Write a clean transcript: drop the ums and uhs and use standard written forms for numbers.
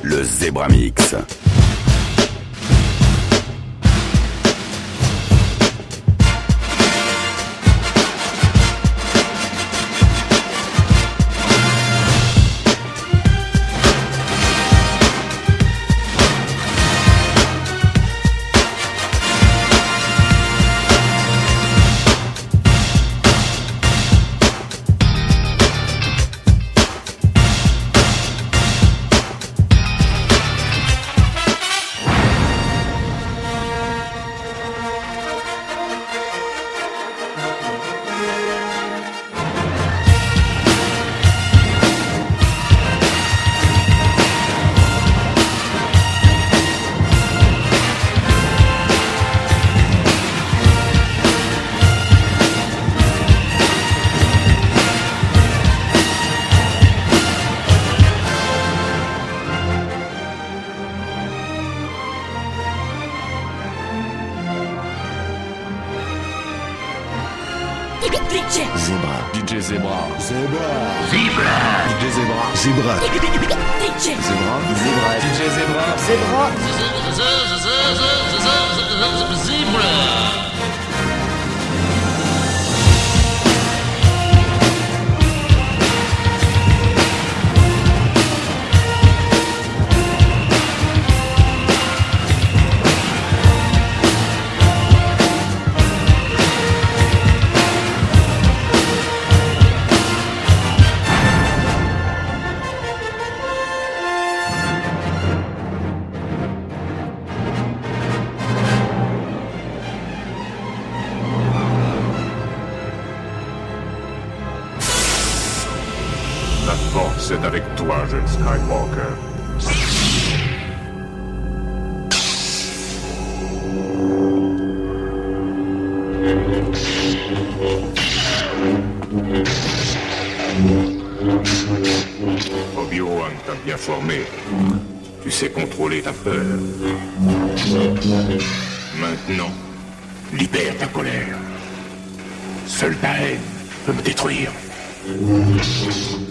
le Zebra Mix. Zebra. DJ Zebra. Zebra. Zebra. DJ Zebra. Zebra. DJ Zebra. Zebra. DJ Zebra. Zebra. Zebra. La force est avec toi, jeune Skywalker. Obi-Wan t'a bien formé. Tu sais contrôler ta peur. Maintenant, libère ta colère. Seule ta haine peut me détruire.